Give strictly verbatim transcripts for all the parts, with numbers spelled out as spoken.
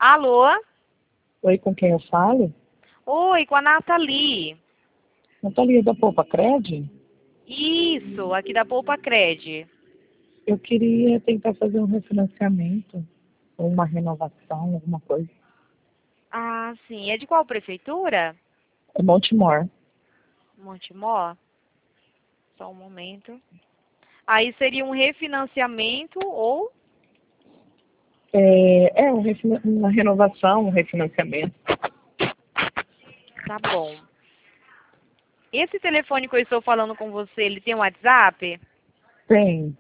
Alô? Oi, com quem eu falo? Oi, com a Nathalie. Natalia da Poupa Cred? Isso, aqui da Poupa Cred. Eu queria tentar fazer um refinanciamento, ou uma renovação, alguma coisa. Ah, sim. É de qual prefeitura? É Montemor. Montemor? Só um momento. Aí seria um refinanciamento ou... É, é um refina- uma renovação, um refinanciamento. Tá bom. Esse telefone que eu estou falando com você, ele tem um WhatsApp? Tem,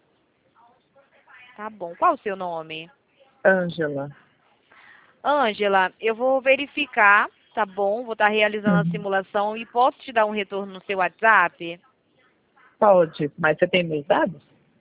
Tá bom. Qual o seu nome? Ângela. Ângela, eu vou verificar, tá bom? Vou estar realizando a Uhum. simulação e posso te dar um retorno no seu WhatsApp? Pode, mas você tem meus dados?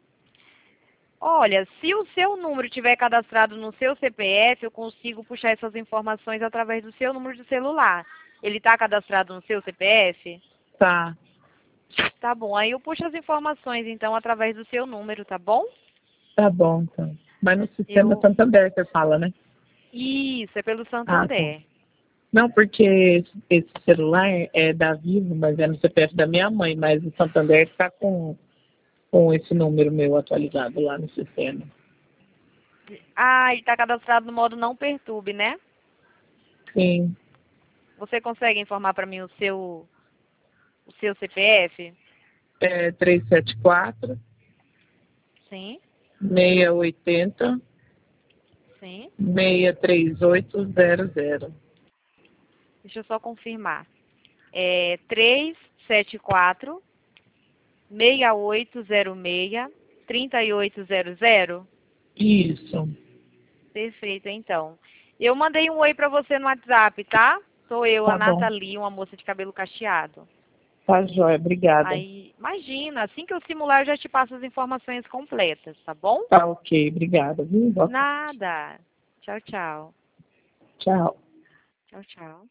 Olha, se o seu número estiver cadastrado no seu C P F, eu consigo puxar essas informações através do seu número de celular. Ele está cadastrado no seu C P F? Tá, Tá bom, aí eu puxo as informações então através do seu número, tá bom? tá bom, então. Mas no sistema Eu... Santander você fala, né? Isso, é pelo Ah, tá. Santander. Não, porque esse esse celular é da Vivo, mas é no C P F da minha mãe, mas o Santander está com, com esse número meu atualizado lá no sistema. Ah, ele está cadastrado no modo não perturbe, né? Sim, Você consegue informar para mim o seu, o seu C P F? é três sete quatro, Sim, seis oito zero, sim. seis três oito zero zero. Deixa eu só confirmar. É três sete quatro, seis oito zero seis, três oito zero zero? Isso, Perfeito, então. Eu mandei um oi para você no WhatsApp, tá? Sou eu, a tá bom. Nathalie, uma moça de cabelo cacheado. Tá jóia, obrigada. Aí, imagina, assim que eu simular, eu já te passo as informações completas, tá bom? Tá ok, obrigada. Viu? Boa tarde. Nada. Tchau, tchau. Tchau. Tchau, tchau.